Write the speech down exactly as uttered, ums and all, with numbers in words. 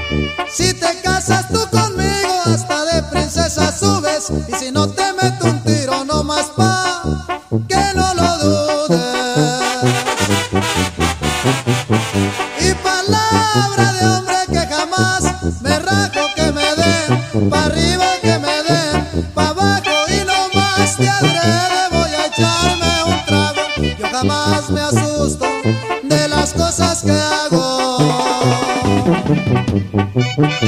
Si te casas tú conmigo, hasta de princesa subes. Y si no te meto un tiro nomás pa' que no lo dudes. Y palabra de hombre que jamás me rajo, que me den pa' arriba, que me den pa' abajo. Y no más de adrede voy a echarme un trago. Yo jamás me asusto de las cosas que hago.